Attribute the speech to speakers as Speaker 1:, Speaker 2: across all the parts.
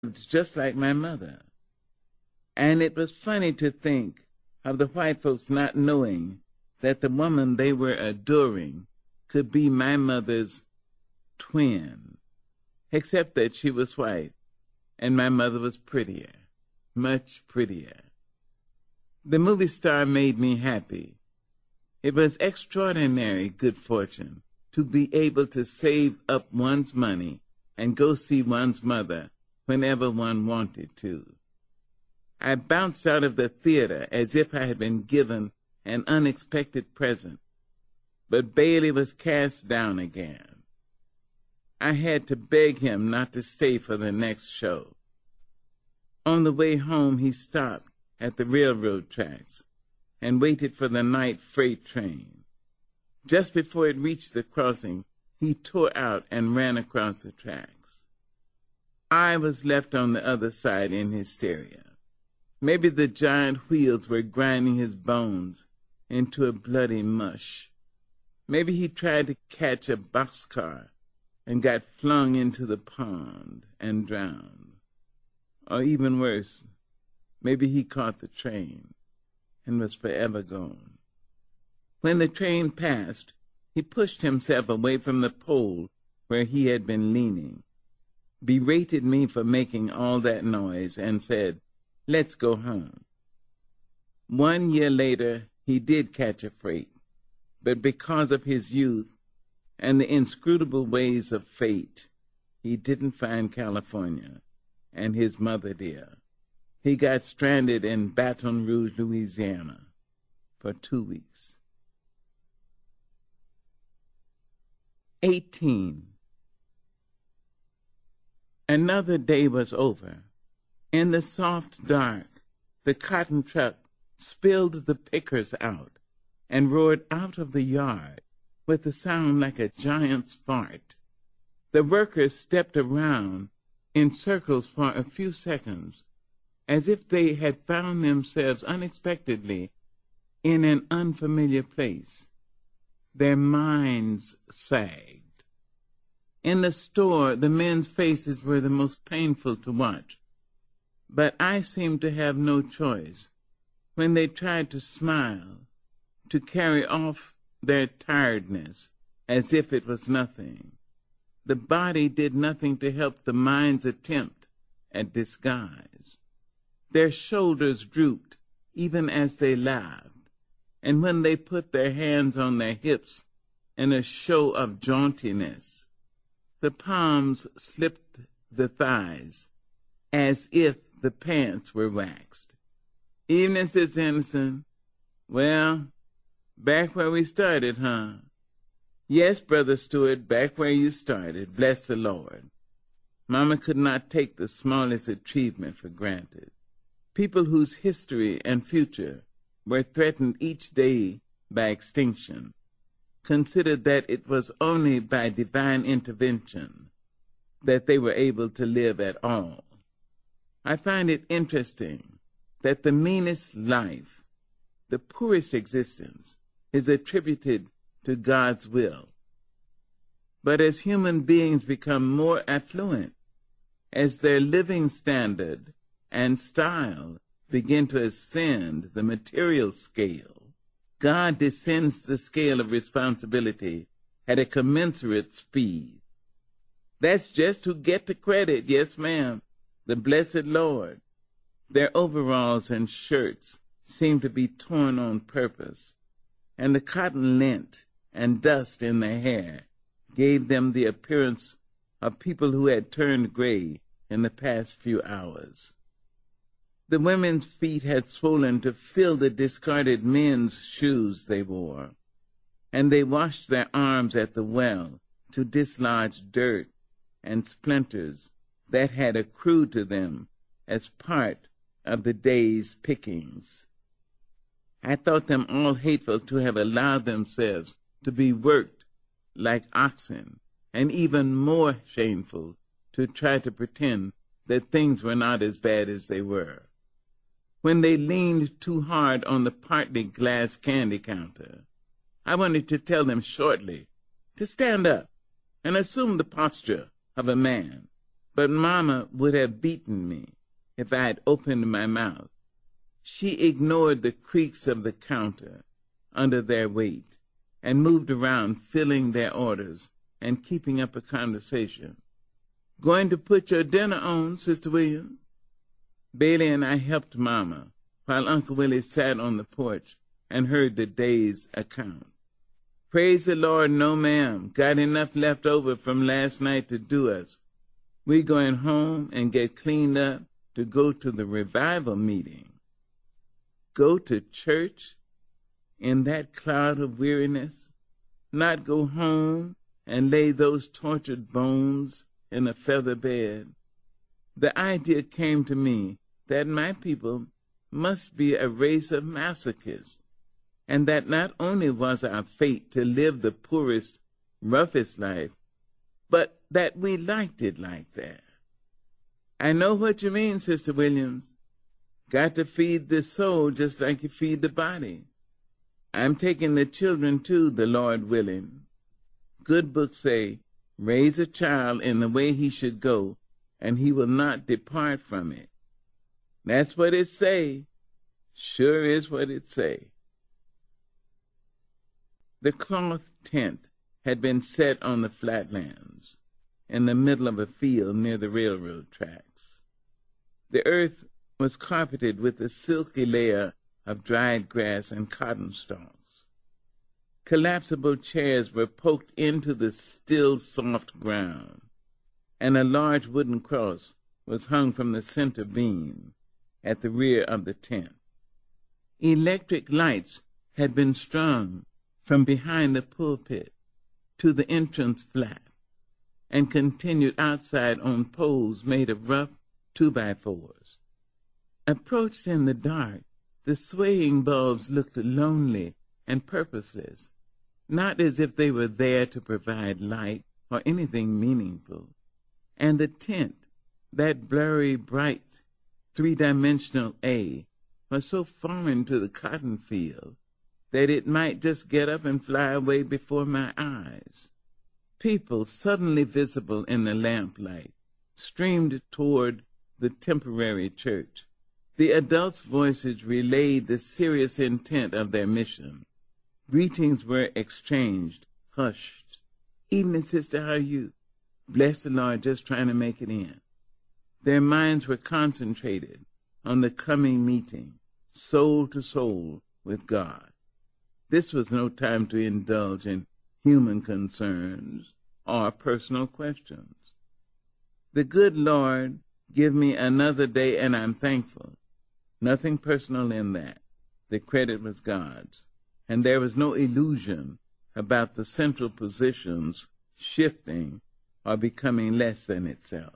Speaker 1: just like my mother. And it was funny to think of the white folks not knowing that the woman they were adoring could be my mother's twin, except that she was white and my mother was prettier, much prettier. The movie star made me happy. It was extraordinary good fortune to be able to save up one's money and go see one's mother whenever one wanted to. I bounced out of the theater as if I had been given an unexpected present, but Bailey was cast down again. I had to beg him not to stay for the next show. On the way home, he stopped at the railroad tracks and waited for the night freight train. Just before it reached the crossing, he tore out and ran across the tracks. I was left on the other side in hysteria. Maybe the giant wheels were grinding his bones into a bloody mush. Maybe he tried to catch a boxcar and got flung into the pond and drowned. Or even worse, maybe he caught the train and was forever gone. When the train passed, he pushed himself away from the pole where he had been leaning, berated me for making all that noise, and said, "Let's go home." 1 year later, he did catch a freight, but because of his youth and the inscrutable ways of fate, he didn't find California, and his mother dear. He got stranded in Baton Rouge, Louisiana, for 2 weeks. 18. Another day was over. In the soft dark, the cotton truck spilled the pickers out and roared out of the yard with a sound like a giant's fart. The workers stepped around in circles for a few seconds, as if they had found themselves unexpectedly in an unfamiliar place. Their minds sagged. In the store, the men's faces were the most painful to watch, but I seemed to have no choice when they tried to smile, to carry off their tiredness as if it was nothing. The body did nothing to help the mind's attempt at disguise. Their shoulders drooped even as they laughed, and when they put their hands on their hips in a show of jauntiness, the palms slipped the thighs as if the pants were waxed. "Evening, Sister Henderson. Well, back where we started, huh?" "Yes, Brother Stewart, back where you started. Bless the Lord." Mama could not take the smallest achievement for granted. People whose history and future were threatened each day by extinction considered that it was only by divine intervention that they were able to live at all. I find it interesting that the meanest life, the poorest existence, is attributed to God's will. But as human beings become more affluent, as their living standard and style begin to ascend the material scale, God descends the scale of responsibility at a commensurate speed. That's just to get the credit, yes ma'am, the blessed Lord. Their overalls and shirts seem to be torn on purpose, and the cotton lint and dust in their hair gave them the appearance of people who had turned gray in the past few hours. The women's feet had swollen to fill the discarded men's shoes they wore, and they washed their arms at the well to dislodge dirt and splinters that had accrued to them as part of the day's pickings. I thought them all hateful to have allowed themselves to be worked like oxen, and even more shameful to try to pretend that things were not as bad as they were. When they leaned too hard on the partly glass candy counter, I wanted to tell them shortly to stand up and assume the posture of a man, but Mama would have beaten me if I had opened my mouth. She ignored the creaks of the counter under their weight and moved around filling their orders and keeping up a conversation. "Going to put your dinner on, Sister Williams?" Bailey and I helped Mama while Uncle Willie sat on the porch and heard the day's account. "Praise the Lord, no ma'am. Got enough left over from last night to do us. We going home and get cleaned up to go to the revival meeting." Go to church in that cloud of weariness? Not go home and lay those tortured bones in a feather bed? The idea came to me that my people must be a race of masochists, and that not only was our fate to live the poorest, roughest life, but that we liked it like that. "I know what you mean, Sister Williams. Got to feed the soul just like you feed the body. I'm taking the children too, the Lord willing. Good books say, raise a child in the way he should go, and he will not depart from it. That's what it say. Sure is what it say." The cloth tent had been set on the flatlands in the middle of a field near the railroad tracks. The earth was carpeted with a silky layer of dried grass and cotton stalks. Collapsible chairs were poked into the still soft ground, and a large wooden cross was hung from the center beam at the rear of the tent. Electric lights had been strung from behind the pulpit to the entrance flat and continued outside on poles made of rough 2x4s. Approached in the dark, the swaying bulbs looked lonely and purposeless, not as if they were there to provide light or anything meaningful. And the tent, that blurry, bright, three-dimensional A, was so foreign to the cotton field that it might just get up and fly away before my eyes. People, suddenly visible in the lamplight, streamed toward the temporary church. The adults' voices relayed the serious intent of their mission. Greetings were exchanged, hushed. "Evening, sister, how are you?" "Bless the Lord, just trying to make it in." Their minds were concentrated on the coming meeting, soul to soul with God. This was no time to indulge in human concerns or personal questions. The good Lord give me another day, and I'm thankful. Nothing personal in that. The credit was God's, and there was no illusion about the central positions shifting or becoming less than itself.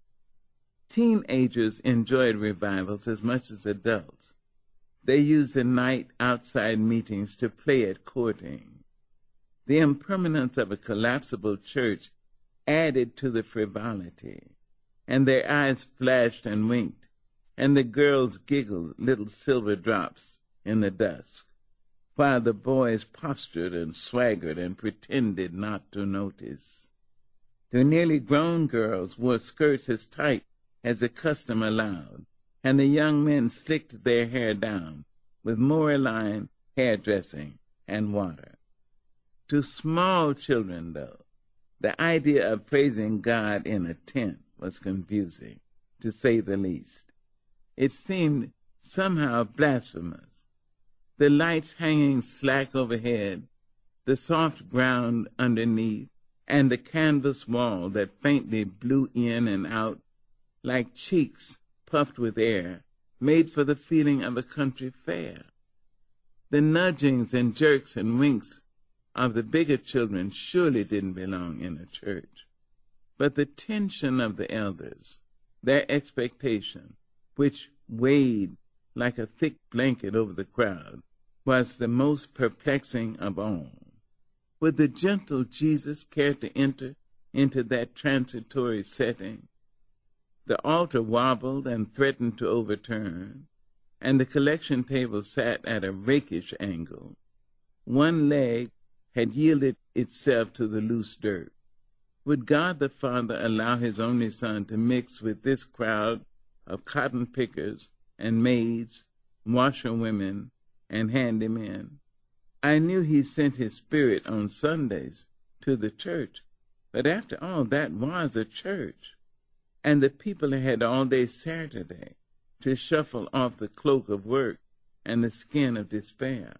Speaker 1: Teenagers enjoyed revivals as much as adults. They used the night outside meetings to play at courting. The impermanence of a collapsible church added to the frivolity, and their eyes flashed and winked, and the girls giggled little silver drops in the dusk, while the boys postured and swaggered and pretended not to notice. The nearly grown girls wore skirts as tight as the custom allowed, and the young men slicked their hair down with moorline hairdressing and water. To small children, though, the idea of praising God in a tent was confusing, to say the least. It seemed somehow blasphemous. The lights hanging slack overhead, the soft ground underneath, and the canvas wall that faintly blew in and out like cheeks puffed with air, made for the feeling of a country fair. The nudgings and jerks and winks of the bigger children surely didn't belong in a church. But the tension of the elders, their expectation, which weighed like a thick blanket over the crowd, was the most perplexing of all. Would the gentle Jesus care to enter into that transitory setting? The altar wobbled and threatened to overturn, and the collection table sat at a rakish angle. One leg had yielded itself to the loose dirt. Would God the Father allow his only Son to mix with this crowd of cotton pickers and maids, washerwomen, and handymen? I knew he sent his Spirit on Sundays to the church, but after all, that was a church. And the people had all day Saturday to shuffle off the cloak of work and the skin of despair.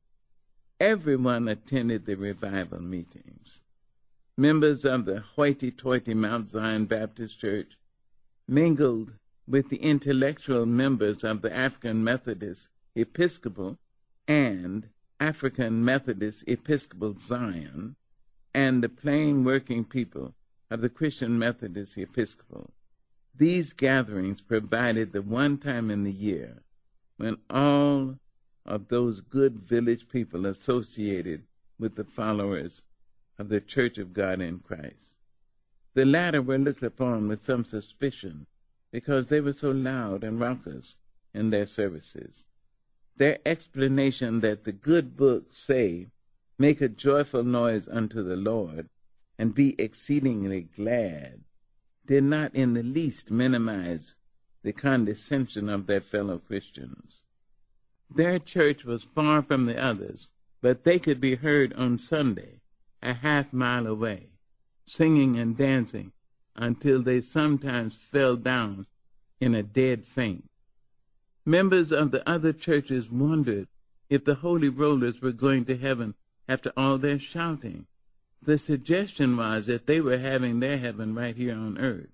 Speaker 1: Everyone attended the revival meetings. Members of the hoity-toity Mount Zion Baptist Church mingled with the intellectual members of the African Methodist Episcopal and African Methodist Episcopal Zion, and the plain working people of the Christian Methodist Episcopal. These gatherings provided the one time in the year when all of those good village people associated with the followers of the Church of God in Christ. The latter were looked upon with some suspicion because they were so loud and raucous in their services. Their explanation that the good books say, "Make a joyful noise unto the Lord, and be exceedingly glad," did not in the least minimize the condescension of their fellow Christians. Their church was far from the others, but they could be heard on Sunday a half-mile away, singing and dancing until they sometimes fell down in a dead faint. Members of the other churches wondered if the holy rollers were going to heaven after all their shouting. The suggestion was that they were having their heaven right here on earth.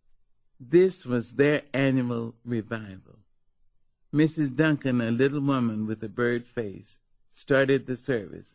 Speaker 1: This was their annual revival. Mrs. Duncan, a little woman with a bird face, started the service.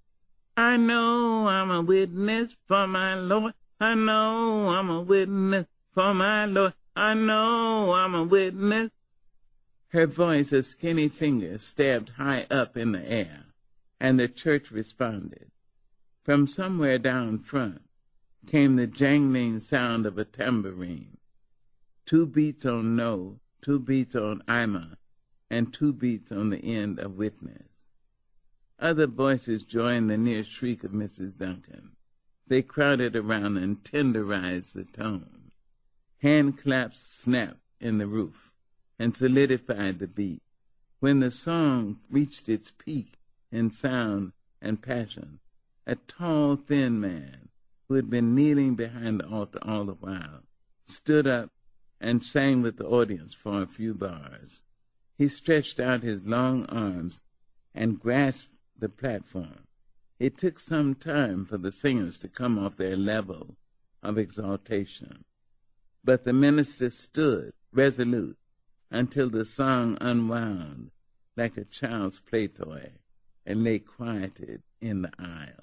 Speaker 1: "I know I'm a witness for my Lord. I know I'm a witness for my Lord. I know I'm a witness." Her voice, a skinny finger, stabbed high up in the air, and the church responded. From somewhere down front came the jangling sound of a tambourine. 2 beats on no, 2 beats on Ima, and 2 beats on the end of witness. Other voices joined the near shriek of Mrs. Duncan. They crowded around and tenderized the tone. Hand claps snapped in the roof and solidified the beat. When the song reached its peak in sound and passion, a tall, thin man who had been kneeling behind the altar all the while stood up and sang with the audience for a few bars. He stretched out his long arms and grasped the platform. It took some time for the singers to come off their level of exaltation, but the minister stood resolute until the song unwound like a child's play toy and lay quieted in the aisles.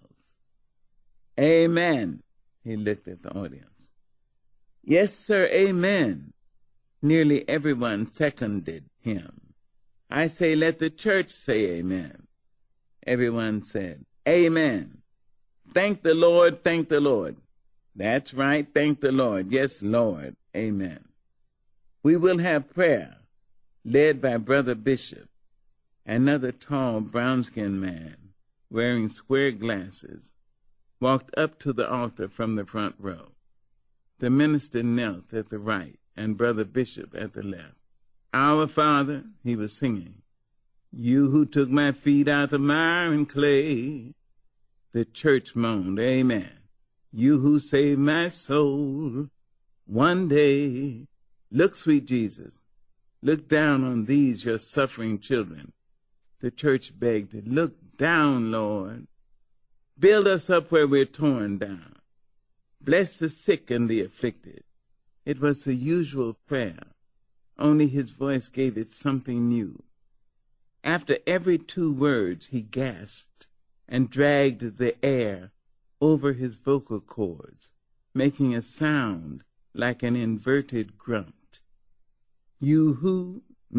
Speaker 1: "Amen," he looked at the audience. "Yes, sir, amen." Nearly everyone seconded him. "I say, let the church say amen." Everyone said, "Amen." "Thank the Lord, thank the Lord." "That's right, thank the Lord." "Yes, Lord, amen." We will have prayer, led by Brother Bishop, another tall, brown-skinned man, wearing square glasses, walked up to the altar from the front row. The minister knelt at the right and Brother Bishop at the left. "Our Father," he was singing, "you who took my feet out of mire and clay." The church moaned, "Amen." "You who saved my soul one day." Look, sweet Jesus, look down on these your suffering children. The church begged, "Look down, Lord. Build us up where we're torn down. Bless the sick and the afflicted." It was the usual prayer, only his voice gave it something new. After every 2 words, he gasped and dragged the air over his vocal cords, making a sound like an inverted grunt. "You who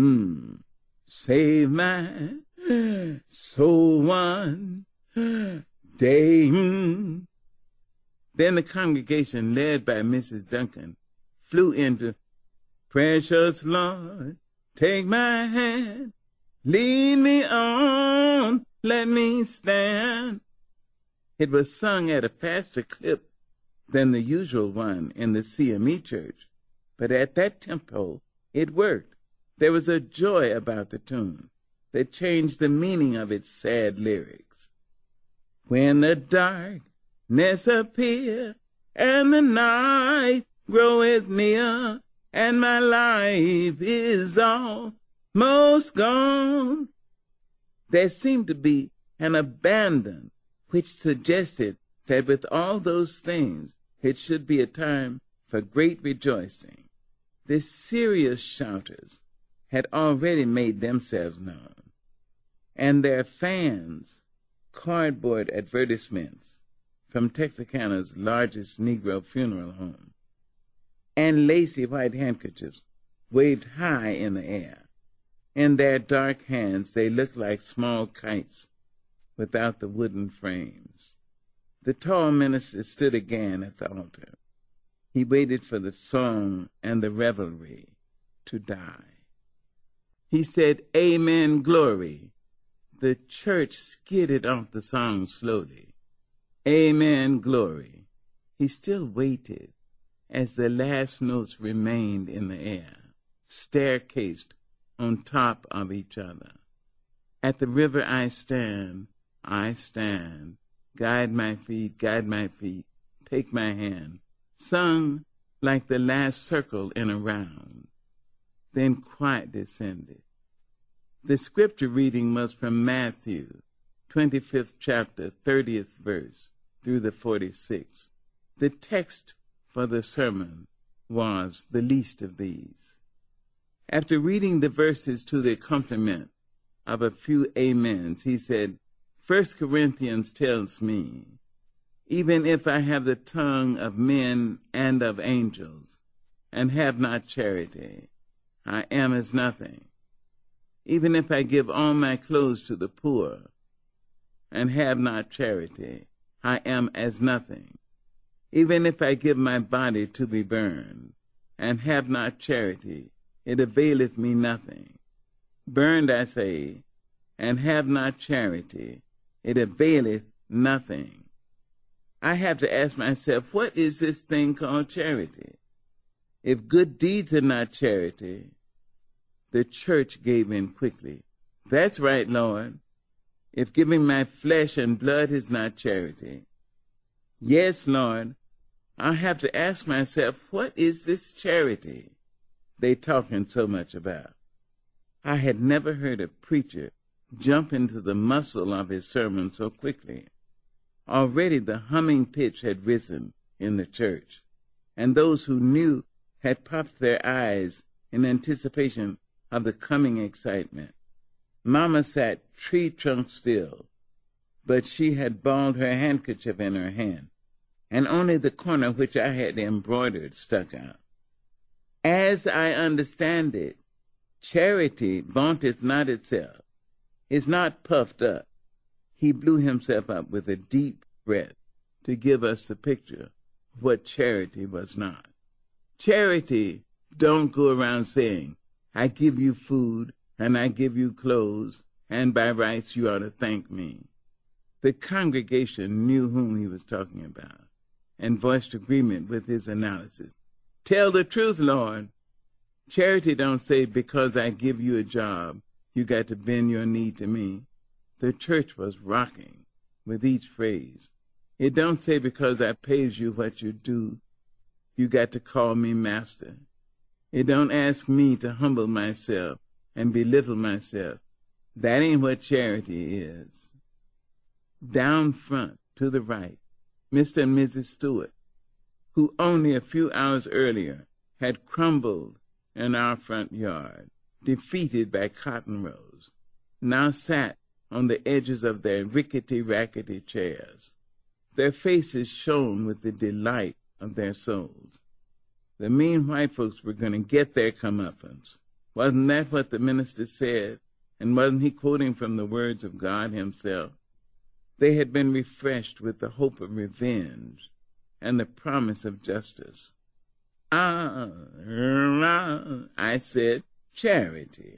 Speaker 1: save my soul one day." Then the congregation, led by Mrs. Duncan, flew into "Precious Lord, take my hand, lead me on, let me stand." It was sung at a faster clip than the usual one in the CME church, but at that tempo it worked. There was a joy about the tune that changed the meaning of its sad lyrics. When the darkness appear and the night groweth near, and my life is almost gone. There seemed to be an abandon which suggested that with all those things it should be a time for great rejoicing. The serious shouters had already made themselves known, and their fans, cardboard advertisements from Texarkana's largest Negro funeral home, and lacy white handkerchiefs waved high in the air. In their dark hands they looked like small kites without the wooden frames. The tall minister stood again at the altar. He waited for the song and the revelry to die. He said, "Amen, glory." The church skidded off the song slowly. "Amen, glory." He still waited as the last notes remained in the air, staircased on top of each other. At the river I stand, guide my feet, take my hand, sung like the last circle in a round. Then quiet descended. The scripture reading was from Matthew, 25th chapter, 30th verse, through the 46th. The text for the sermon was the least of these. After reading the verses to the accompaniment of a few amens, he said, 1 Corinthians tells me, even if I have the tongue of men and of angels, and have not charity, I am as nothing. Even if I give all my clothes to the poor, and have not charity, I am as nothing. Even if I give my body to be burned, and have not charity, it availeth me nothing. Burned, I say, and have not charity, it availeth nothing. I have to ask myself, what is this thing called charity? If good deeds are not charity, the church gave in quickly. That's right, Lord. If giving my flesh and blood is not charity, yes, Lord, I have to ask myself, what is this charity they talking so much about? I had never heard a preacher jump into the muscle of his sermon so quickly. Already the humming pitch had risen in the church, and those who knew had popped their eyes in anticipation of the coming excitement. Mama sat tree trunk still, but she had balled her handkerchief in her hand, and only the corner which I had embroidered stuck out. As I understand it, charity vaunteth not itself, is not puffed up. He blew himself up with a deep breath to give us the picture of what charity was not. Charity don't go around saying, I give you food and I give you clothes, and by rights you ought to thank me. The congregation knew whom he was talking about and voiced agreement with his analysis. Tell the truth, Lord. Charity don't say, because I give you a job, you got to bend your knee to me. The church was rocking with each phrase. It don't say, because I pays you what you do, you got to call me master. It don't ask me to humble myself and belittle myself. That ain't what charity is. Down front, to the right, Mr. and Mrs. Stewart, who only a few hours earlier had crumbled in our front yard, defeated by cotton rows, now sat on the edges of their rickety-rackety chairs. Their faces shone with the delight of their souls. The mean white folks were going to get their comeuppance. Wasn't that what the minister said? And wasn't he quoting from the words of God himself? They had been refreshed with the hope of revenge and the promise of justice. I said, charity.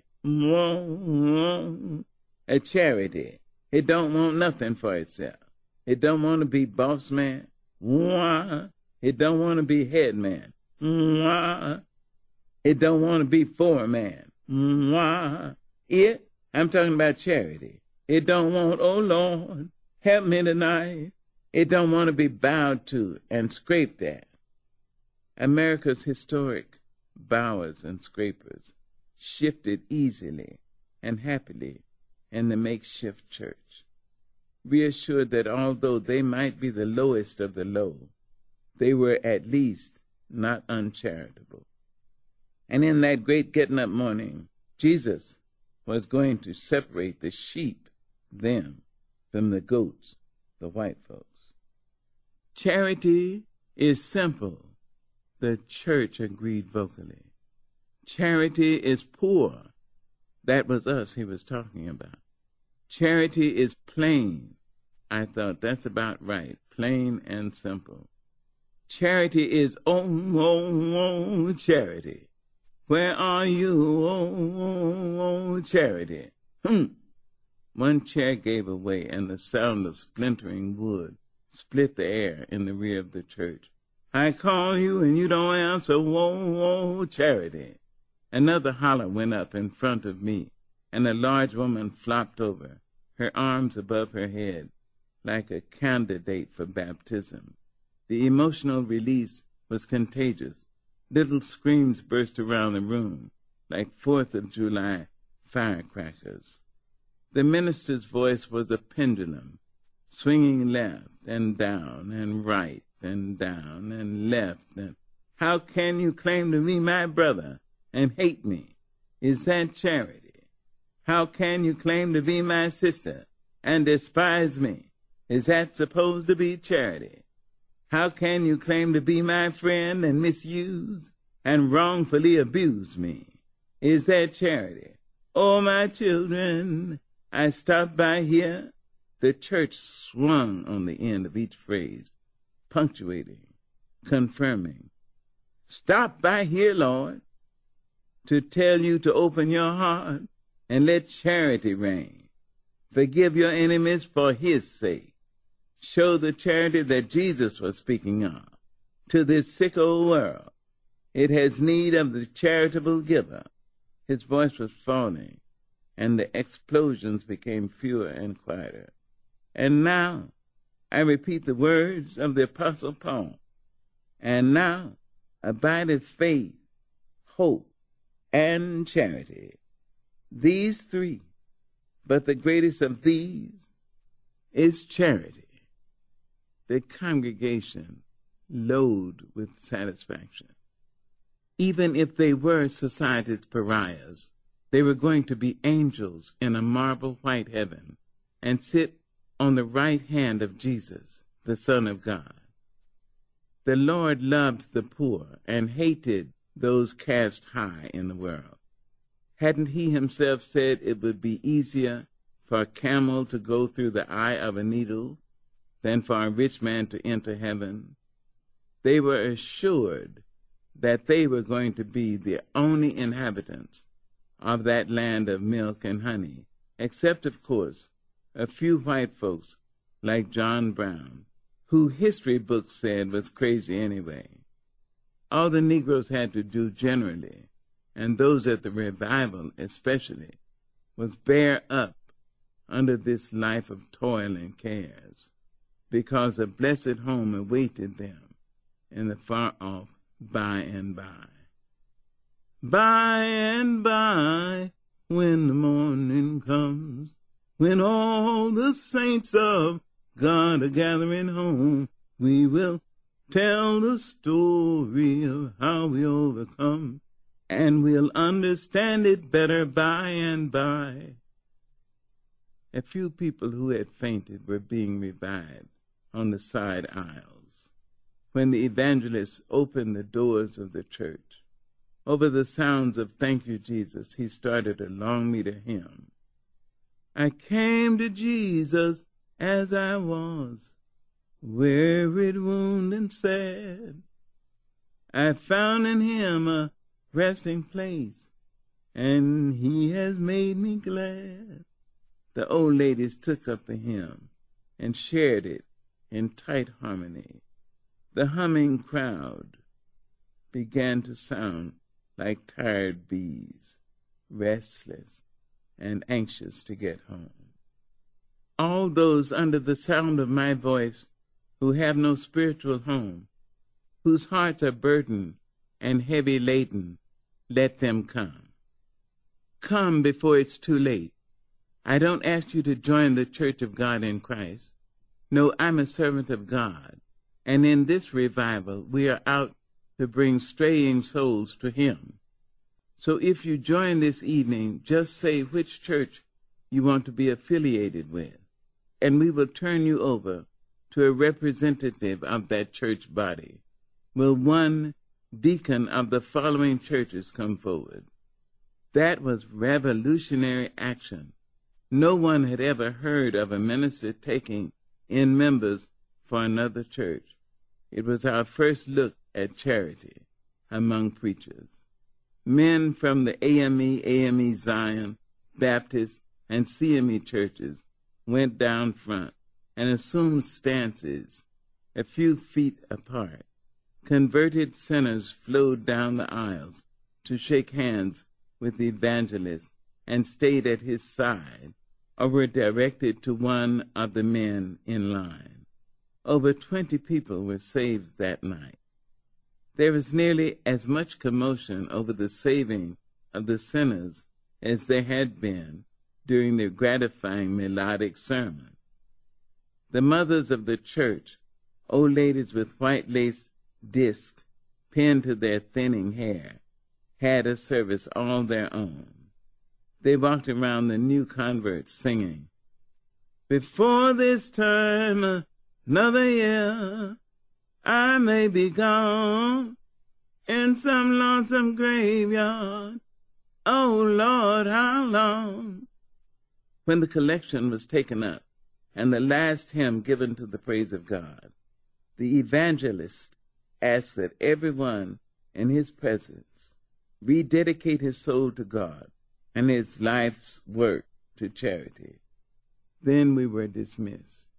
Speaker 1: A charity. It don't want nothing for itself. It don't want to be boss man. It don't want to be head man. Mwah. It don't want to be foreman. Mwah. I'm talking about charity. It don't want, oh Lord, help me tonight. It don't want to be bowed to and scraped at. America's historic bowers and scrapers shifted easily and happily in the makeshift church, reassured that although they might be the lowest of the low, they were at least not uncharitable. And in that great getting up morning, Jesus was going to separate the sheep, them, from the goats, the white folks. Charity is simple, the church agreed vocally. Charity is poor. That was us he was talking about. Charity is plain. I thought that's about right, plain and simple. Charity is, oh, charity. Where are you, oh, charity? One chair gave away, and the sound of splintering wood split the air in the rear of the church. I call you, and you don't answer, whoa, charity. Another holler went up in front of me, and a large woman flopped over, her arms above her head, like a candidate for baptism. The emotional release was contagious. Little screams burst around the room, like 4th of July firecrackers. The minister's voice was a pendulum, swinging left and down and right and down and left. And how can you claim to be my brother and hate me? Is that charity? How can you claim to be my sister and despise me? Is that supposed to be charity? How can you claim to be my friend and misuse and wrongfully abuse me? Is that charity? Oh, my children, I stopped by here. The church swung on the end of each phrase, punctuating, confirming. Stop by here, Lord, to tell you to open your heart and let charity reign. Forgive your enemies for his sake. Show the charity that Jesus was speaking of to this sick old world. It has need of the charitable giver. His voice was falling, and the explosions became fewer and quieter. And now I repeat the words of the Apostle Paul. And now abideth faith, hope, and charity. These three, but the greatest of these is charity. The congregation lowed with satisfaction. Even if they were society's pariahs, they were going to be angels in a marble white heaven and sit on the right hand of Jesus, the Son of God. The Lord loved the poor and hated those cast high in the world. Hadn't he himself said it would be easier for a camel to go through the eye of a needle than for a rich man to enter heaven? They were assured that they were going to be the only inhabitants of that land of milk and honey, except, of course, a few white folks like John Brown, who history books said was crazy anyway. All the Negroes had to do generally, and those at the revival especially, was bear up under this life of toil and cares, because a blessed home awaited them in the far-off by and by. By and by, when the morning comes, when all the saints of God are gathering home, we will tell the story of how we overcome, and we'll understand it better by and by. A few people who had fainted were being revived on the side aisles. When the evangelist opened the doors of the church, over the sounds of "Thank You, Jesus," he started a long meter hymn. I came to Jesus as I was, wearied, wounded, and sad. I found in him a resting place, and he has made me glad. The old ladies took up the hymn and shared it in tight harmony. The humming crowd began to sound like tired bees, restless and anxious to get home. All those under the sound of my voice who have no spiritual home, whose hearts are burdened and heavy laden, let them come. Come before it's too late. I don't ask you to join the Church of God in Christ. No, I'm a servant of God, and in this revival we are out to bring straying souls to Him. So if you join this evening, just say which church you want to be affiliated with, and we will turn you over to a representative of that church body. Will one deacon of the following churches come forward? That was revolutionary action. No one had ever heard of a minister taking in members for another church. It was our first look at charity among preachers. Men from the AME Zion, Baptist, and CME churches went down front and assumed stances a few feet apart. Converted sinners flowed down the aisles to shake hands with the evangelist and stayed at his side, or were directed to one of the men in line. Over 20 people were saved that night. There was nearly as much commotion over the saving of the sinners as there had been during their gratifying melodic sermon. The mothers of the church, old ladies with white lace discs pinned to their thinning hair, had a service all their own. They walked around the new converts singing, "Before this time another year, I may be gone in some lonesome graveyard. Oh, Lord, how long?" When the collection was taken up and the last hymn given to the praise of God, the evangelist asked that everyone in his presence rededicate his soul to God and his life's work to charity. Then we were dismissed.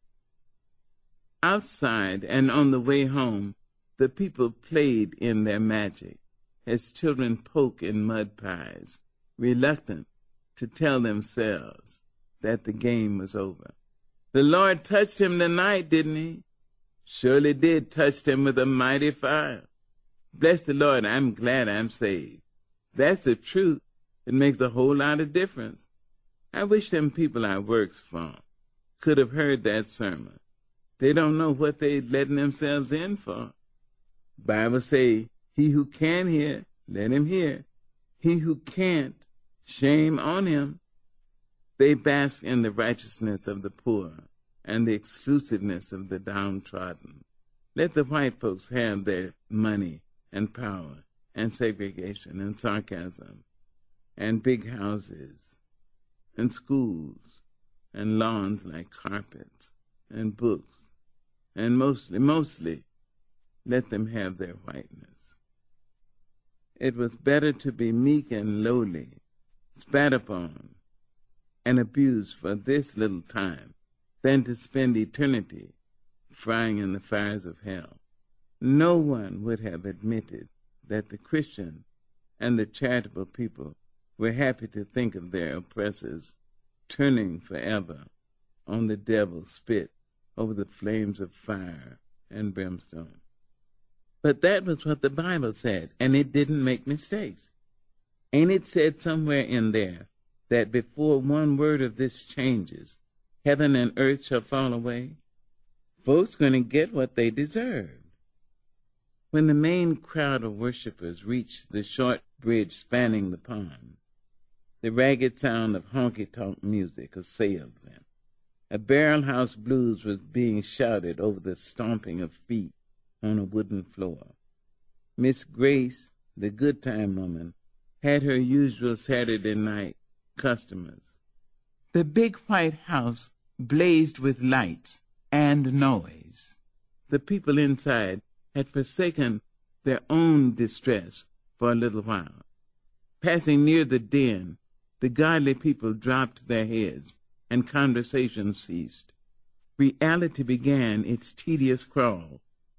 Speaker 1: Outside and on the way home, the people played in their magic as children poke in mud pies, reluctant to tell themselves that the game was over. The Lord touched him tonight, didn't He? Surely did, touched him with a mighty fire. Bless the Lord, I'm glad I'm saved. That's the truth. It makes a whole lot of difference. I wish them people I works for could have heard that sermon. They don't know what they letting themselves in for. Bible say, he who can hear, let him hear. He who can't, shame on him. They bask in the righteousness of the poor and the exclusiveness of the downtrodden. Let the white folks have their money and power and segregation and sarcasm and big houses and schools and lawns like carpets and books. And mostly, let them have their whiteness. It was better to be meek and lowly, spat upon, and abused for this little time than to spend eternity frying in the fires of hell. No one would have admitted that the Christian and the charitable people were happy to think of their oppressors turning forever on the devil's spit over the flames of fire and brimstone. But that was what the Bible said, and it didn't make mistakes. Ain't it said somewhere in there that before one word of this changes, heaven and earth shall fall away? Folks going to get what they deserve. When the main crowd of worshipers reached the short bridge spanning the pond, the ragged sound of honky-tonk music assailed them. A barrel house blues was being shouted over the stomping of feet on a wooden floor. Miss Grace, the good time woman, had her usual Saturday night customers. The big white house blazed with lights and noise. The people inside had forsaken their own distress for a little while. Passing near the den, the godly people dropped their heads and conversation ceased. Reality began its tedious crawl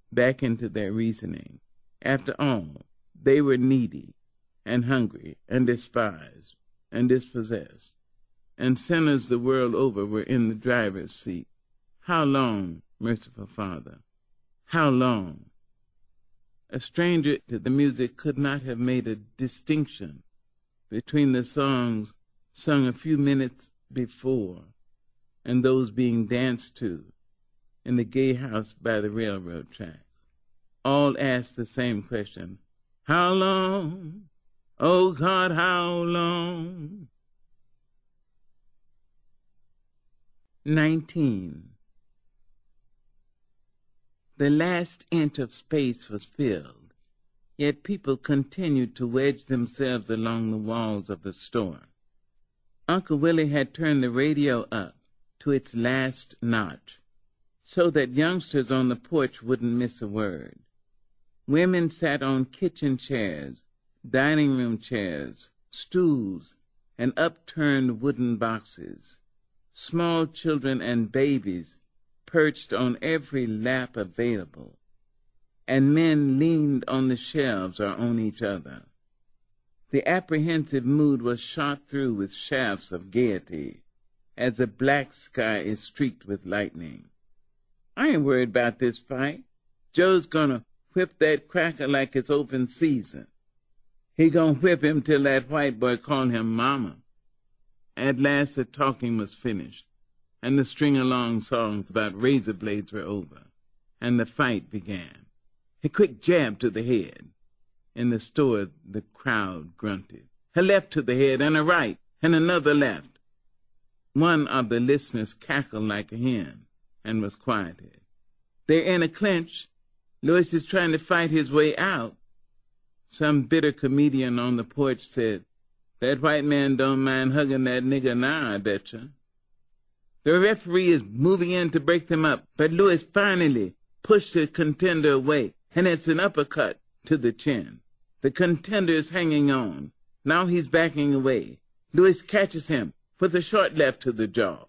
Speaker 1: back into their reasoning. After all, they were needy and hungry and despised and dispossessed, and sinners the world over were in the driver's seat. How long, merciful Father? How long? A stranger to the music could not have made a distinction between the songs sung a few minutes before and those being danced to in the gay house by the railroad tracks. All asked the same question, how long? Oh God, how long? 19. The last inch of space was filled, yet people continued to wedge themselves along the walls of the store. Uncle Willie had turned the radio up to its last notch, so that youngsters on the porch wouldn't miss a word. Women sat on kitchen chairs, dining room chairs, stools, and upturned wooden boxes. Small children and babies perched on every lap available, and men leaned on the shelves or on each other. The apprehensive mood was shot through with shafts of gaiety, as a black sky is streaked with lightning. I ain't worried about this fight. Joe's gonna whip that cracker like it's open season. He gonna whip him till that white boy call him mama. At last the talking was finished, and the string-along songs about razor blades were over, and the fight began. A quick jab to the head. In the store the crowd grunted. A left to the head, and a right, and another left. One of the listeners cackled like a hen and was quieted. They're in a clinch. Louis is trying to fight his way out. Some bitter comedian on the porch said, that white man don't mind hugging that nigger now, I betcha. The referee is moving in to break them up, but Louis finally pushed the contender away, and it's an uppercut to the chin. The contender is hanging on. Now he's backing away. Louis catches him with a short left to the jaw.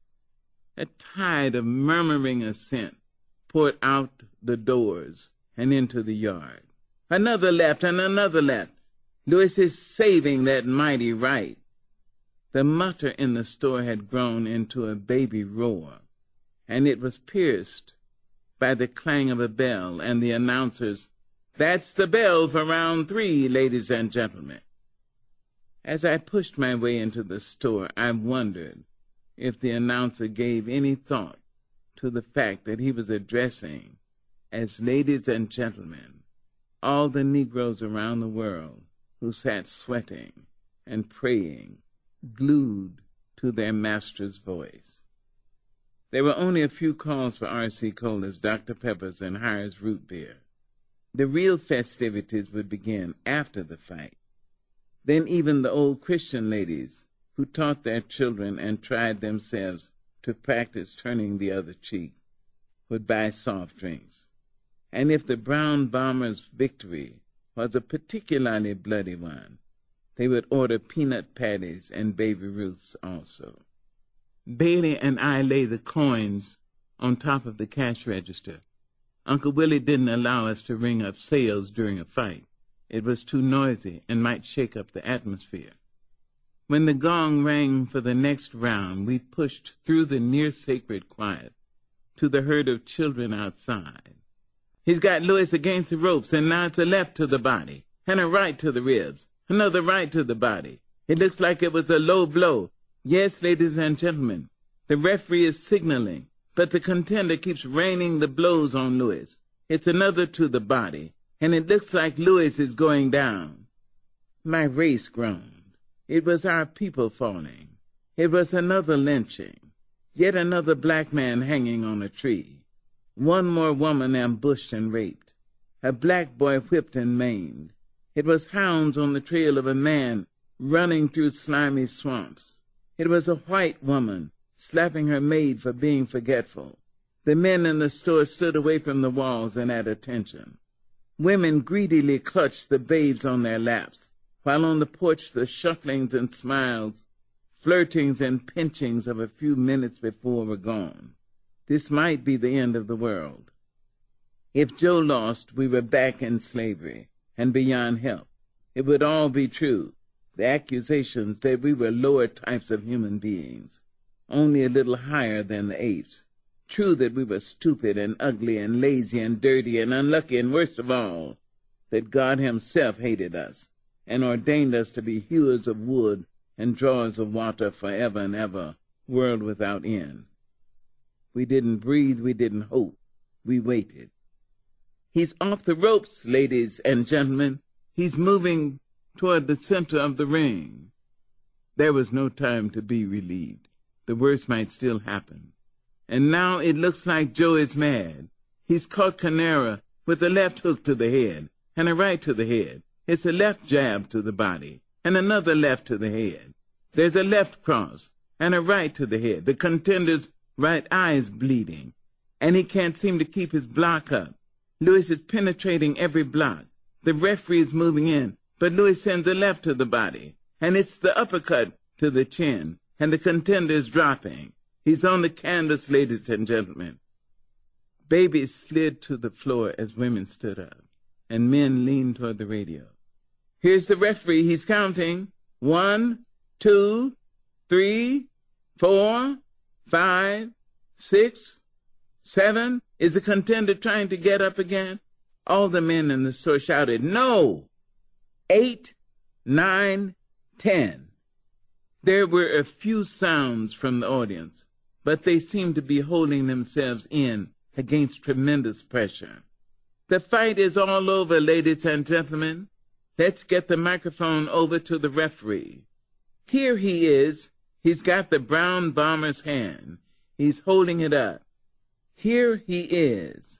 Speaker 1: A tide of murmuring assent poured out the doors and into the yard. Another left and another left. Louis is saving that mighty right. The mutter in the store had grown into a baby roar, and it was pierced by the clang of a bell and the announcer's, "That's the bell for round 3, ladies and gentlemen." As I pushed my way into the store, I wondered if the announcer gave any thought to the fact that he was addressing, as ladies and gentlemen, all the Negroes around the world who sat sweating and praying, glued to their master's voice. There were only a few calls for R.C. Colas, Dr. Peppers, and Hires root beer. The real festivities would begin after the fight. Then even the old Christian ladies who taught their children and tried themselves to practice turning the other cheek would buy soft drinks. And if the Brown Bombers' victory was a particularly bloody one, they would order peanut patties and Baby Ruths also. Bailey and I lay the coins on top of the cash register. Uncle Willie didn't allow us to ring up sales during a fight. It was too noisy and might shake up the atmosphere. When the gong rang for the next round, we pushed through the near-sacred quiet to the herd of children outside. He's got Louis against the ropes, and now it's a left to the body, and a right to the ribs, another right to the body. It looks like it was a low blow. Yes, ladies and gentlemen, the referee is signaling, but the contender keeps raining the blows on Louis. It's another to the body, and it looks like Louis is going down. My race groaned. It was our people falling. It was another lynching, yet another black man hanging on a tree. One more woman ambushed and raped. A black boy whipped and maimed. It was hounds on the trail of a man running through slimy swamps. It was a white woman slapping her maid for being forgetful. The men in the store stood away from the walls and at attention. Women greedily clutched the babes on their laps, while on the porch the shufflings and smiles, flirtings and pinchings of a few minutes before were gone. This might be the end of the world. If Joe lost, we were back in slavery and beyond help. It would all be true. The accusations that we were lower types of human beings, only a little higher than the apes. True that we were stupid and ugly and lazy and dirty and unlucky, and worst of all, that God himself hated us and ordained us to be hewers of wood and drawers of water forever and ever, world without end. We didn't breathe, we didn't hope, we waited. He's off the ropes, ladies and gentlemen. He's moving toward the center of the ring. There was no time to be relieved. The worst might still happen. And now it looks like Joe is mad. He's caught Canara with a left hook to the head and a right to the head. It's a left jab to the body and another left to the head. There's a left cross and a right to the head. The contender's right eye is bleeding, and he can't seem to keep his block up. Lewis is penetrating every block. The referee is moving in, but Lewis sends a left to the body, and it's the uppercut to the chin, and the contender is dropping. He's on the canvas, ladies and gentlemen. Babies slid to the floor as women stood up, and men leaned toward the radio. Here's the referee. He's counting. 1, 2, 3, 4, 5, 6, 7. Is the contender trying to get up again? All the men in the store shouted, "No!" 8, 9, 10. There were a few sounds from the audience, but they seemed to be holding themselves in against tremendous pressure. The fight is all over, ladies and gentlemen. Let's get the microphone over to the referee. Here he is. He's got the brown bomber's hand. He's holding it up. Here he is.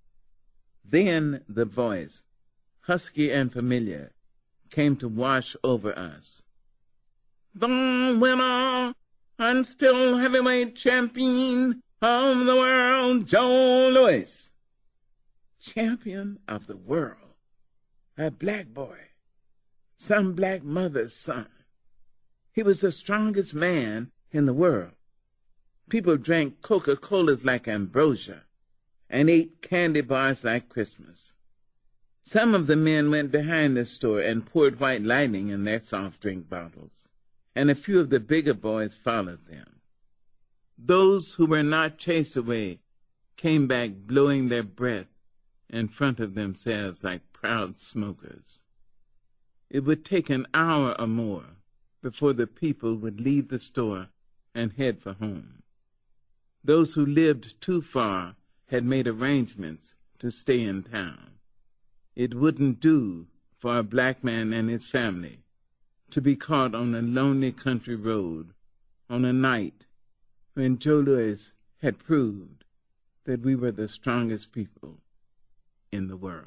Speaker 1: Then the voice, husky and familiar, came to wash over us. The winner and still heavyweight champion of the world, Joe Louis. Champion of the world. A black boy. Some black mother's son. He was the strongest man in the world. People drank Coca-Colas like ambrosia and ate candy bars like Christmas. Some of the men went behind the store and poured White Lightning in their soft drink bottles, and a few of the bigger boys followed them. Those who were not chased away came back blowing their breath in front of themselves like proud smokers. It would take an hour or more before the people would leave the store and head for home. Those who lived too far had made arrangements to stay in town. It wouldn't do for a black man and his family to be caught on a lonely country road on a night when Joe Louis had proved that we were the strongest people in the world.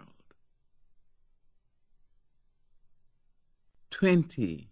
Speaker 1: 20.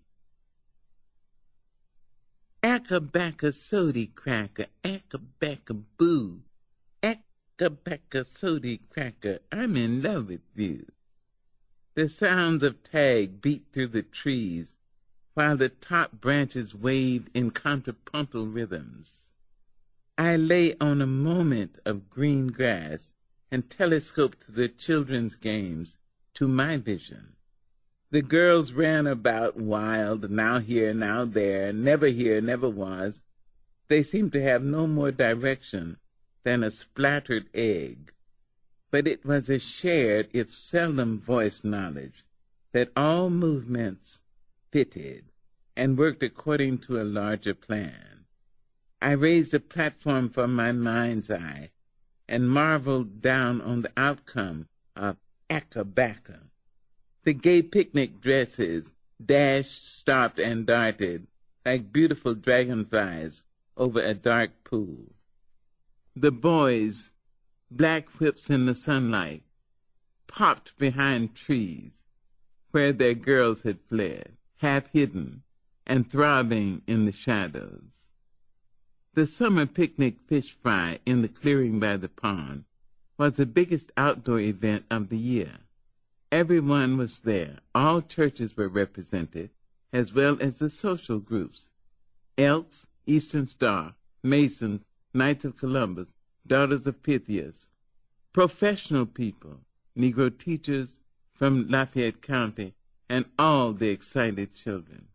Speaker 1: Acca-bacca sody cracker, acca-bacca boo. Acca-bacca sody cracker, I'm in love with you. The sounds of tag beat through the trees while the top branches waved in contrapuntal rhythms. I lay on a moment of green grass and telescoped the children's games to my vision. The girls ran about wild, now here, now there, never here, never was. They seemed to have no more direction than a splattered egg. But it was a shared, if seldom voiced knowledge, that all movements fitted and worked according to a larger plan. I raised a platform for my mind's eye and marveled down on the outcome of Acca-bacca. The gay picnic dresses dashed, stopped, and darted like beautiful dragonflies over a dark pool. The boys, black whips in the sunlight, popped behind trees where their girls had fled, half hidden and throbbing in the shadows. The summer picnic fish fry in the clearing by the pond was the biggest outdoor event of the year. Everyone was there. All churches were represented, as well as the social groups. Elks, Eastern Star, Masons, Knights of Columbus, Daughters of Pythias. professional people, Negro teachers from Lafayette County, and all the excited children.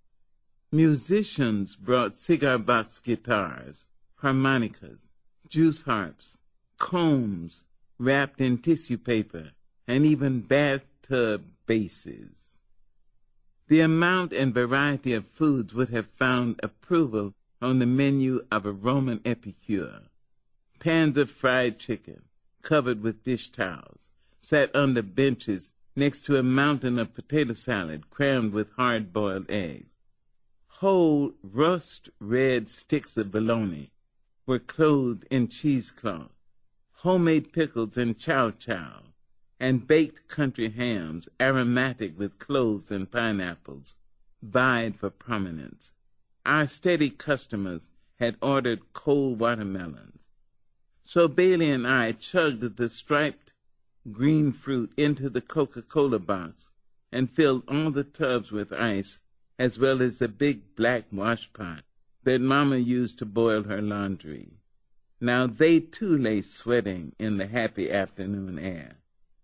Speaker 1: Musicians brought cigar box guitars, harmonicas, juice harps, combs wrapped in tissue paper, and even bathtub basses. The amount and variety of foods would have found approval on the menu of a Roman epicure. Pans of fried chicken, covered with dish towels, sat under benches next to a mountain of potato salad crammed with hard-boiled eggs. Whole rust-red sticks of bologna were clothed in cheesecloth. Homemade pickles and chow-chow, and baked country hams, aromatic with cloves and pineapples, vied for prominence. Our steady customers had ordered cold watermelons. So Bailey and I chugged the striped green fruit into the Coca-Cola box and filled all the tubs with ice, as well as the big black washpot that Mama used to boil her laundry. Now they too lay sweating in the happy afternoon air.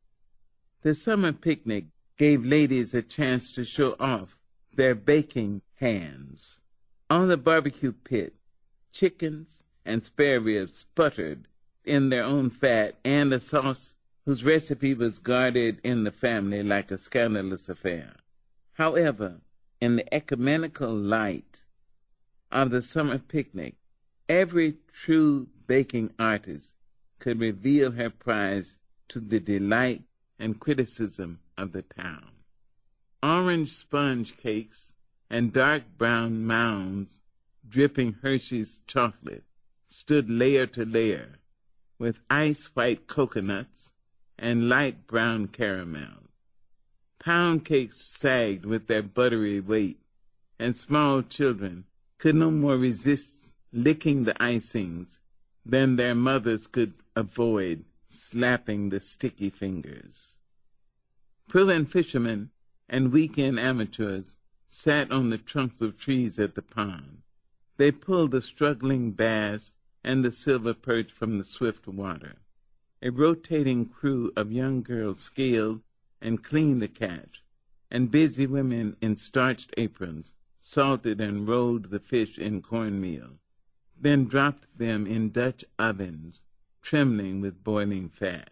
Speaker 1: The summer picnic gave ladies a chance to show off their baking hands. On the barbecue pit, chickens and spare ribs sputtered in their own fat, and a sauce whose recipe was guarded in the family like a scandalous affair. However, in the ecumenical light of the summer picnic, every true baking artist could reveal her prize to the delight and criticism of the town. Orange sponge cakes and dark brown mounds dripping Hershey's chocolate stood layer to layer, with ice-white coconuts and light brown caramel. Pound cakes sagged with their buttery weight, and small children could no more resist licking the icings than their mothers could avoid slapping the sticky fingers. Prilling fishermen and weekend amateurs sat on the trunks of trees at the pond. They pulled the struggling bass and the silver perch from the swift water. A rotating crew of young girls scaled and cleaned the catch, and busy women in starched aprons salted and rolled the fish in cornmeal, then dropped them in Dutch ovens, trembling with boiling fat.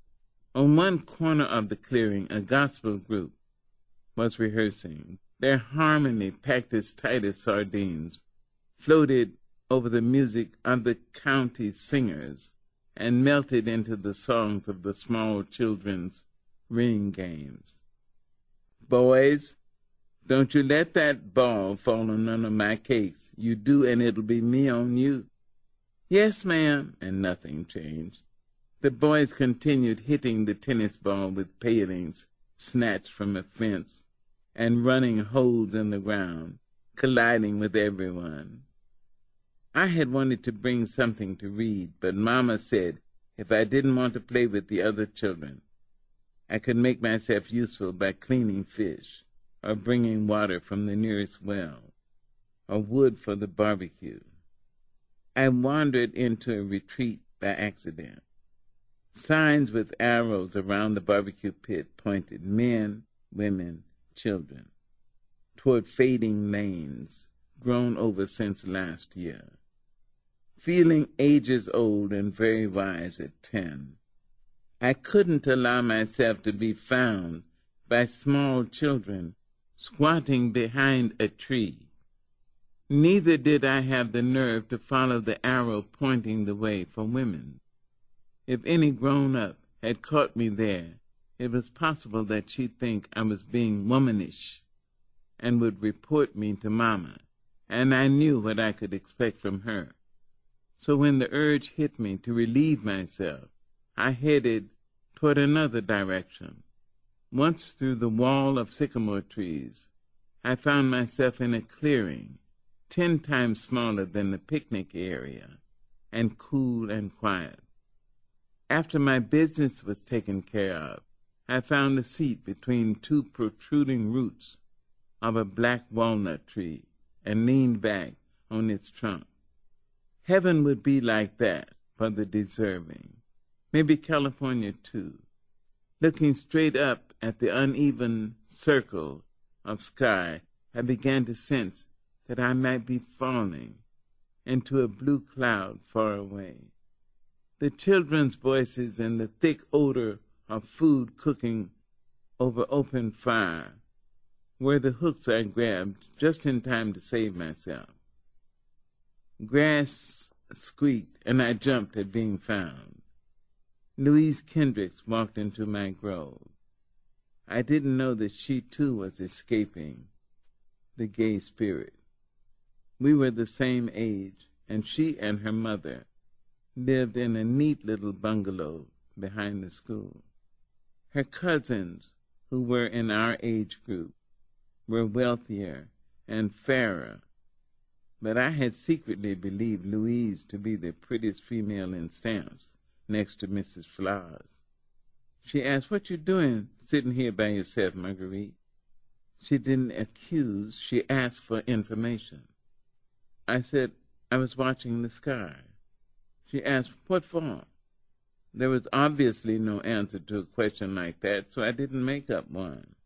Speaker 1: On one corner of the clearing, a gospel group was rehearsing. Their harmony, packed as tight as sardines, floated over the music of the county singers and melted into the songs of the small children's ring games. Boys, don't you let that ball fall on none of my cakes. You do, and it'll be me on you. Yes, ma'am, and nothing changed. The boys continued hitting the tennis ball with palings snatched from a fence and running holes in the ground, colliding with everyone. I had wanted to bring something to read, but Mama said if I didn't want to play with the other children, I could make myself useful by cleaning fish, or bringing water from the nearest well, or wood for the barbecue. I wandered into a retreat by accident. Signs with arrows around the barbecue pit pointed men, women, children toward fading lanes grown over since last year. Feeling ages old and very wise at 10, I couldn't allow myself to be found by small children squatting behind a tree. Neither did I have the nerve to follow the arrow pointing the way for women. If any grown-up had caught me there, it was possible that she'd think I was being womanish and would report me to Mama, and I knew what I could expect from her. So when the urge hit me to relieve myself, I headed toward another direction. Once through the wall of sycamore trees, I found myself in a clearing 10 times smaller than the picnic area, and cool and quiet. After my business was taken care of, I found a seat between 2 protruding roots of a black walnut tree and leaned back on its trunk. Heaven would be like that for the deserving. maybe California too. Looking straight up at the uneven circle of sky, I began to sense that I might be falling into a blue cloud far away. The children's voices and the thick odor of food cooking over open fire were the hooks I grabbed just in time to save myself. Grass squeaked, and I jumped at being found. Louise Kendricks walked into my grove. I didn't know that she too was escaping the gay spirit. We were the same age, and she and her mother lived in a neat little bungalow behind the school. Her cousins, who were in our age group, were wealthier and fairer, but I had secretly believed Louise to be the prettiest female in Stamps, next to Mrs. Flowers. She asked, "What you doing sitting here by yourself, Marguerite?" She didn't accuse, she asked for information. I said I was watching the sky. She asked, "What for?" There was obviously no answer to a question like that, so I didn't make up one.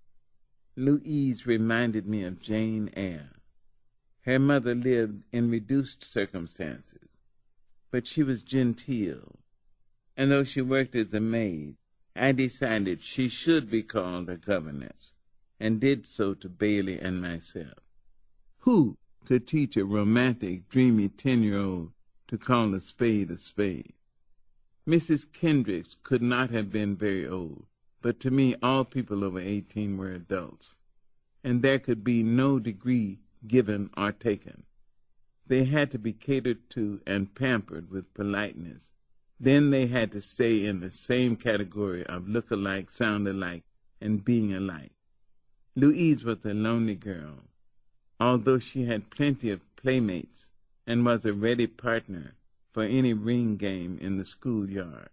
Speaker 1: Louise reminded me of Jane Eyre. Her mother lived in reduced circumstances, but she was genteel, and though she worked as a maid, I decided she should be called a governess, and did so to Bailey and myself. Who could teach a romantic, dreamy 10-year-old to call a spade a spade? Mrs. Kendricks could not have been very old, but to me all people over 18 were adults, and there could be no degree given or taken. They had to be catered to and pampered with politeness. Then they had to stay in the same category of look-alike, sound-alike, and being alike. Louise was a lonely girl, although she had plenty of playmates and was a ready partner for any ring game in the schoolyard.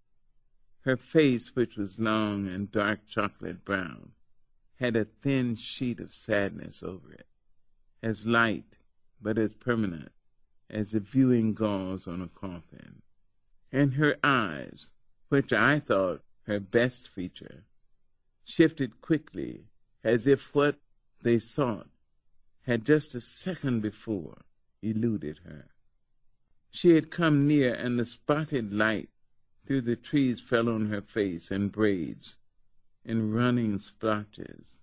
Speaker 1: Her face, which was long and dark chocolate brown, had a thin sheet of sadness over it, as light but as permanent as the viewing gauze on a coffin. And her eyes, which I thought her best feature, shifted quickly as if what they sought had just a second before eluded her. She had come near, and the spotted light through the trees fell on her face and braids in running splotches.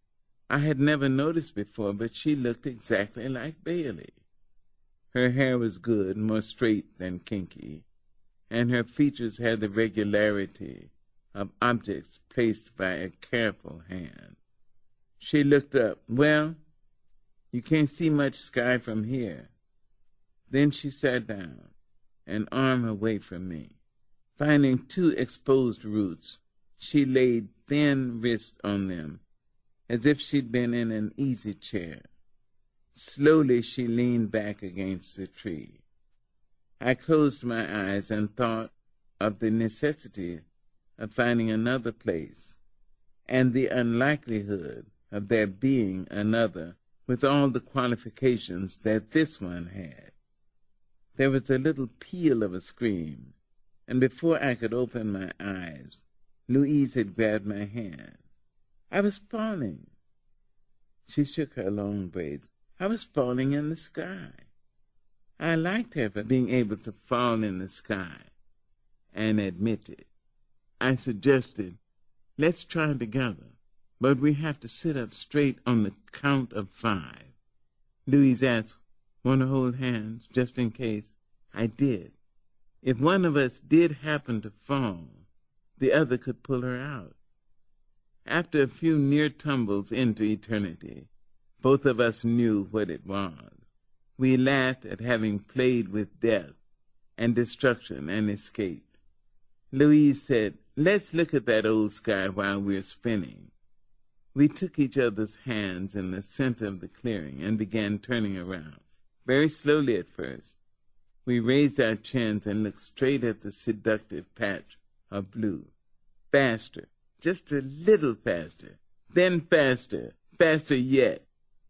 Speaker 1: I had never noticed before, but she looked exactly like Bailey. Her hair was good, more straight than kinky, and her features had the regularity of objects placed by a careful hand. She looked up. "Well, you can't see much sky from here." Then she sat down, an arm away from me. Finding 2 exposed roots, she laid thin wrists on them, as if she'd been in an easy chair. Slowly she leaned back against the tree. I closed my eyes and thought of the necessity of finding another place, and the unlikelihood of there being another with all the qualifications that this one had. There was a little peal of a scream, and before I could open my eyes, Louise had grabbed my hand. I was falling. She shook her long braids. I was falling in the sky. I liked her for being able to fall in the sky and admit it. I suggested, "Let's try together, but we have to sit up straight on the count of 5. Louise asked, "Want to hold hands, just in case?" I did. If one of us did happen to fall, the other could pull her out. After a few near tumbles into eternity, both of us knew what it was. We laughed at having played with death and destruction and escaped. Louise said, "Let's look at that old sky while we're spinning." We took each other's hands in the center of the clearing and began turning around, very slowly at first. We raised our chins and looked straight at the seductive patch of blue. Faster, just a little faster, then faster, faster yet.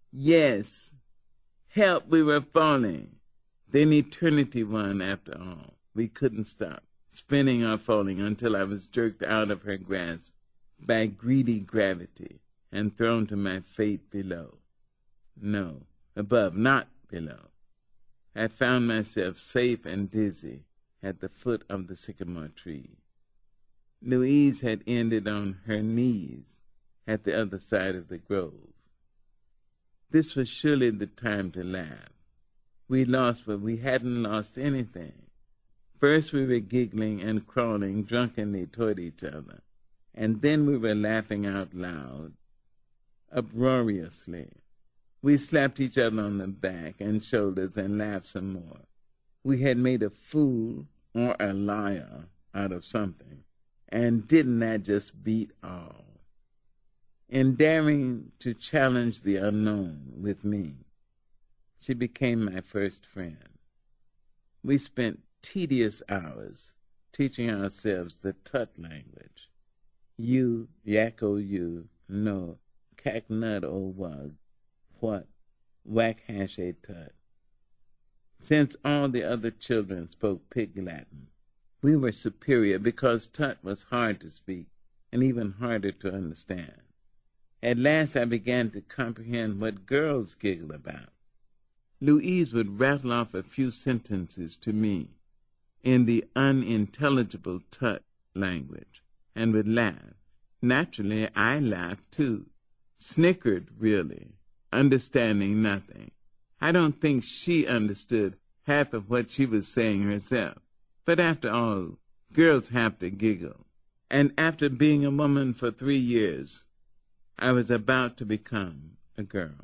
Speaker 1: Yes. Help, we were falling. Then eternity won after all. We couldn't stop. spinning or falling until I was jerked out of her grasp by greedy gravity and thrown to my fate below. No, above, not below. I found myself safe and dizzy at the foot of the sycamore tree. Louise had ended on her knees at the other side of the grove. This was surely the time to laugh. We lost, but we hadn't lost anything. First we were giggling and crawling drunkenly toward each other, and then we were laughing out loud, uproariously. We slapped each other on the back and shoulders and laughed some more. We had made a fool or a liar out of something, and didn't that just beat all? In daring to challenge the unknown with me, she became my first friend. We spent tedious hours teaching ourselves the Tut language. You, Yakko you, no, Kaknut o wug, what, whack hash a tut. Since all the other children spoke Pig Latin, we were superior because Tut was hard to speak and even harder to understand. At last I began to comprehend what girls giggle about. Louise would rattle off a few sentences to me in the unintelligible Tut language and would laugh. Naturally, I laughed too, snickered really, understanding nothing. I don't think she understood half of what she was saying herself. But after all, girls have to giggle. And after being a woman for 3 years, I was about to become a girl.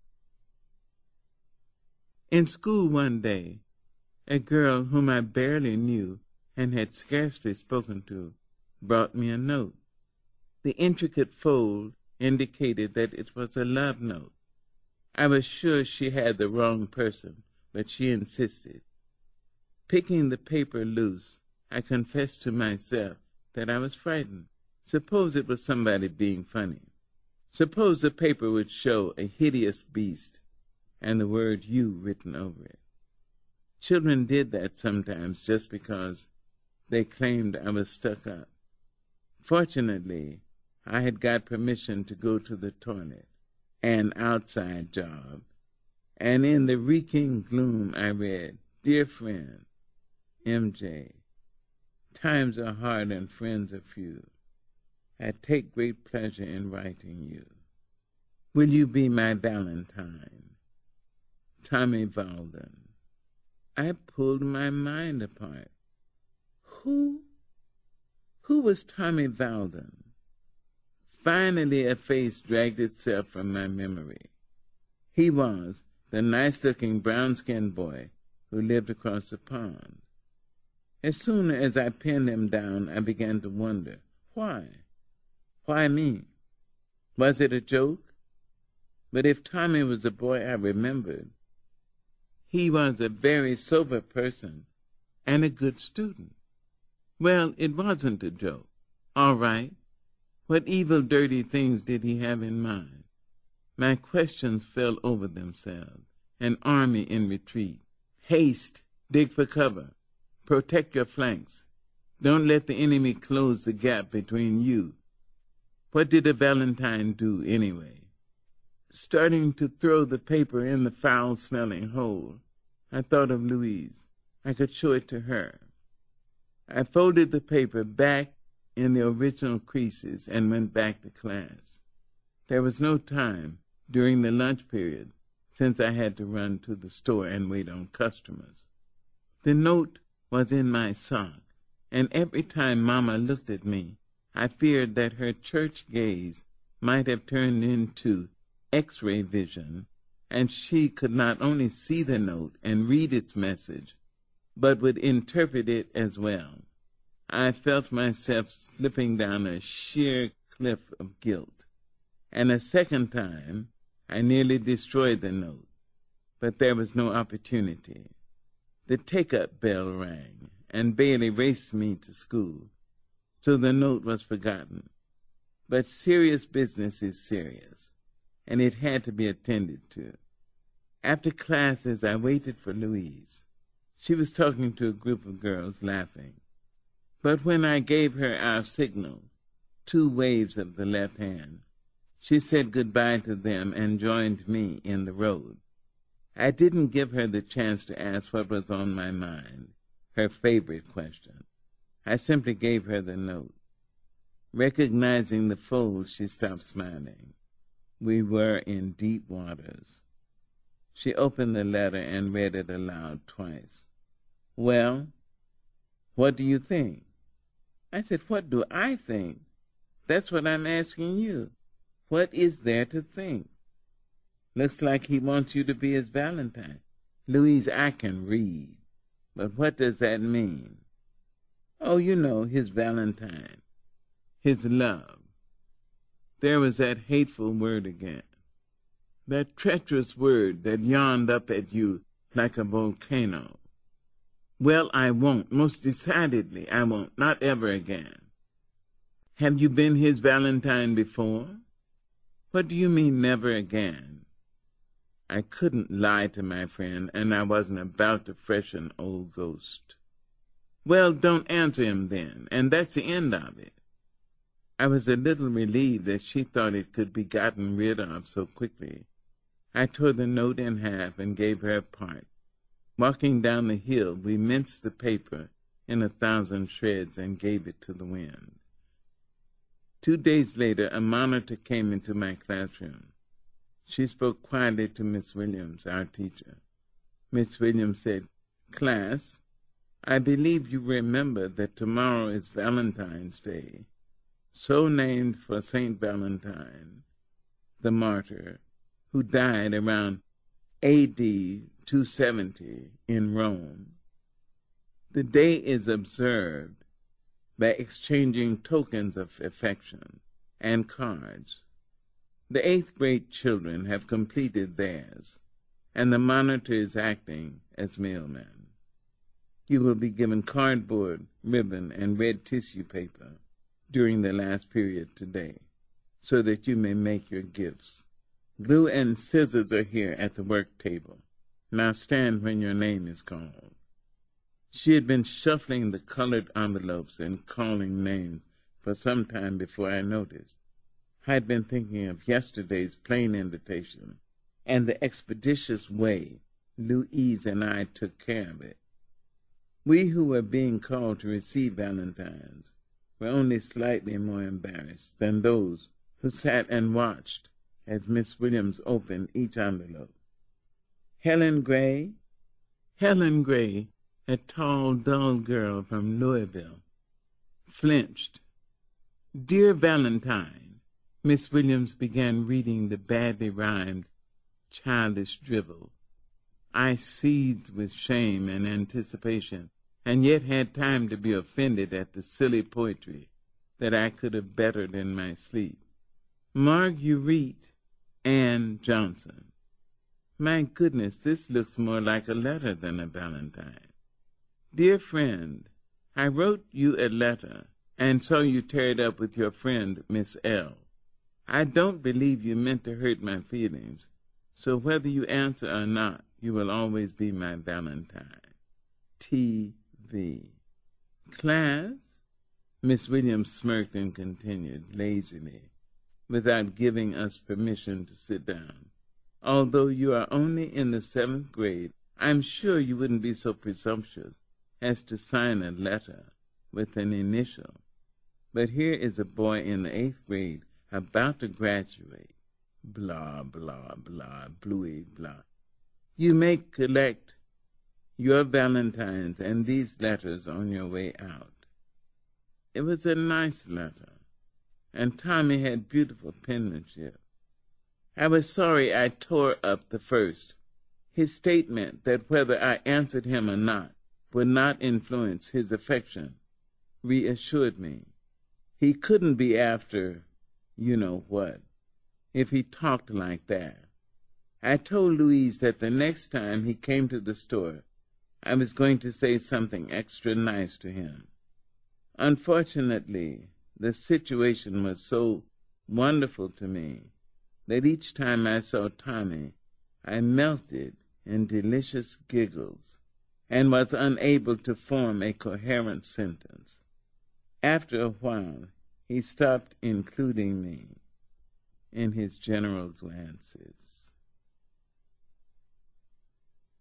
Speaker 1: In school one day, a girl whom I barely knew and had scarcely spoken to brought me a note. The intricate fold indicated that it was a love note. I was sure she had the wrong person, but she insisted. Picking the paper loose, I confessed to myself that I was frightened. Suppose it was somebody being funny. Suppose the paper would show a hideous beast and the word "you" written over it. Children did that sometimes just because they claimed I was stuck up. Fortunately, I had got permission to go to the toilet, an outside job, and in the reeking gloom I read, "Dear friend, MJ, times are hard and friends are few. I take great pleasure in writing you. Will you be my Valentine? Tommy Valden." I pulled my mind apart. Who was Tommy Valden? Finally a face dragged itself from my memory. He was the nice-looking brown-skinned boy who lived across the pond. As soon as I pinned him down, I began to wonder, why? Why me? Was it a joke? But if Tommy was the boy I remembered, he was a very sober person and a good student. Well, it wasn't a joke. All right. What evil, dirty things did he have in mind? My questions fell over themselves. An army in retreat. Haste, dig for cover. Protect your flanks. Don't let the enemy close the gap between you. What did a Valentine do anyway? Starting to throw the paper in the foul-smelling hole, I thought of Louise. I could show it to her. I folded the paper back in the original creases and went back to class. There was no time during the lunch period, since I had to run to the store and wait on customers. The note was in my sock, and every time Mama looked at me, I feared that her church gaze might have turned into X-ray vision, and she could not only see the note and read its message, but would interpret it as well. I felt myself slipping down a sheer cliff of guilt, and a second time I nearly destroyed the note, but there was no opportunity. The take-up bell rang, and Bailey raced me to school, so the note was forgotten. But serious business is serious, and it had to be attended to. After classes, I waited for Louise. She was talking to a group of girls, laughing. But when I gave her our signal, 2 waves of the left hand, she said goodbye to them and joined me in the road. I didn't give her the chance to ask what was on my mind, her favorite question. I simply gave her the note. Recognizing the fold, she stopped smiling. We were in deep waters. She opened the letter and read it aloud twice. Well, what do you think? I said, what do I think? That's what I'm asking you. What is there to think? Looks like he wants you to be his Valentine. Louise, I can read. But what does that mean? Oh, you know, his Valentine. His love. There was that hateful word again. That treacherous word that yawned up at you like a volcano. Well, I won't. Most decidedly, I won't. Not ever again. Have you been his Valentine before? What do you mean, never again? I couldn't lie to my friend, and I wasn't about to freshen old ghost. Well, don't answer him then, and that's the end of it. I was a little relieved that she thought it could be gotten rid of so quickly. I tore the note in half and gave her a part. Walking down the hill, we minced the paper in 1,000 shreds and gave it to the wind. 2 days later, a monitor came into my classroom. She spoke quietly to Miss Williams, our teacher. Miss Williams said, "Class, I believe you remember that tomorrow is Valentine's Day, so named for Saint Valentine, the martyr, who died around A.D. 270 in Rome. The day is observed by exchanging tokens of affection and cards. The 8th grade children have completed theirs, and the monitor is acting as mailman. You will be given cardboard, ribbon, and red tissue paper during the last period today, so that you may make your gifts. Glue and scissors are here at the work table. Now stand when your name is called." She had been shuffling the colored envelopes and calling names for some time before I noticed. I had been thinking of yesterday's plane invitation and the expeditious way Louise and I took care of it. We who were being called to receive Valentines were only slightly more embarrassed than those who sat and watched as Miss Williams opened each envelope. Helen Gray, a tall, dull girl from Louisville, flinched. "Dear Valentine," Miss Williams began reading the badly rhymed, childish drivel. I seethed with shame and anticipation, and yet had time to be offended at the silly poetry that I could have bettered in my sleep. "Marguerite Ann Johnson." My goodness, this looks more like a letter than a Valentine. "Dear friend, I wrote you a letter and saw you tear it up with your friend, Miss L. I don't believe you meant to hurt my feelings, so whether you answer or not, you will always be my Valentine. T.V. Class?" Miss Williams smirked and continued lazily, without giving us permission to sit down. "Although you are only in the 7th grade, I'm sure you wouldn't be so presumptuous as to sign a letter with an initial. But here is a boy in the 8th grade about to graduate. Blah, blah, blah, bluey, blah. You may collect your Valentines and these letters on your way out." It was a nice letter, and Tommy had beautiful penmanship. I was sorry I tore up the first. His statement that whether I answered him or not would not influence his affection reassured me. He couldn't be after you-know-what if he talked like that. I told Louise that the next time he came to the store, I was going to say something extra nice to him. Unfortunately, the situation was so wonderful to me that each time I saw Tommy, I melted in delicious giggles and was unable to form a coherent sentence. After a while, he stopped including me in his general glances.